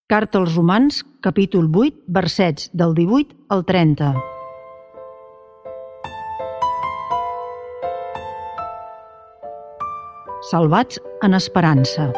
Carta als Romans, capítol 8, versets del 18 al 30. Salvats en esperança.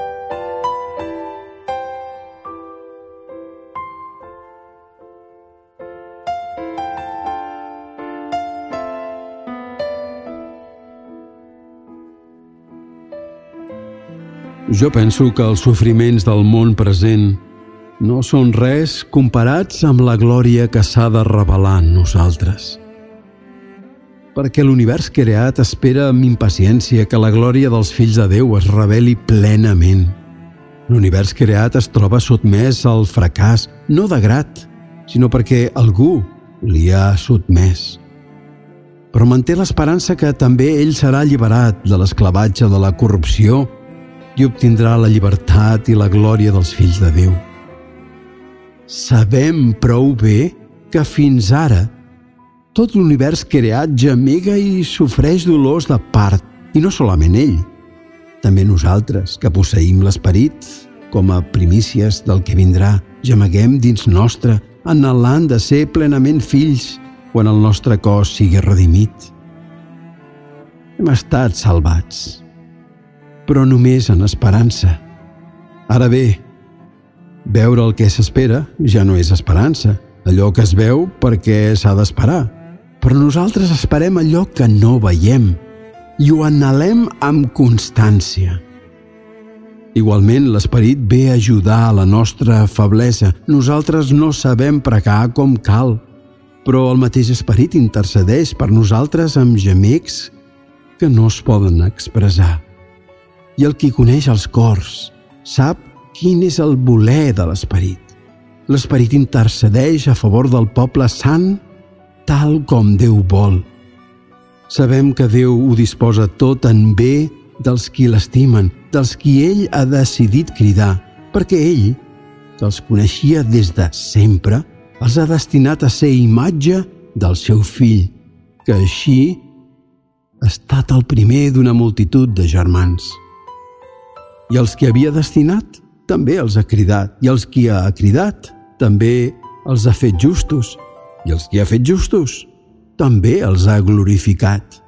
Jo penso que els sofriments del món present no són res comparats amb la glòria que s'ha de revelar en nosaltres. Perquè l'univers creat espera amb impaciència que la glòria dels fills de Déu es reveli plenament. L'univers creat es troba sotmès al fracàs, no de grat, sinó perquè algú li ha sotmès. Però manté l'esperança que també ell serà alliberat de l'esclavatge de la corrupció i obtindrà la llibertat i la glòria dels fills de Déu. Sabem prou bé que fins ara tot l'univers creat gemega i sofreix dolors de part, i no solament ell, també nosaltres, que posseïm l'esperit, com a primícies del que vindrà, gemeguem dins nostre, anhelant de ser plenament fills quan el nostre cos sigui redimit. Hem estat salvats, però només en esperança. Ara bé, veure el que s'espera ja no és esperança, allò que es veu perquè s'ha d'esperar. Però nosaltres esperem allò que no veiem i ho anhelem amb constància. Igualment, l'esperit ve a ajudar a la nostra feblesa. Nosaltres no sabem pregar com cal, però el mateix esperit intercedeix per nosaltres amb gemecs que no es poden expressar. I el qui coneix els cors sap quin és el voler de l'esperit. L'esperit intercedeix a favor del poble sant tal com Déu vol. Sabem que Déu ho disposa tot en bé dels qui l'estimen, dels qui ell ha decidit cridar, perquè ell, que els coneixia des de sempre, els ha destinat a ser imatge del seu fill, que així ha estat el primer d'una multitud de germans. I els que havia destinat també els ha cridat, i els qui ha cridat també els ha fet justos, i els qui ha fet justos també els ha glorificat.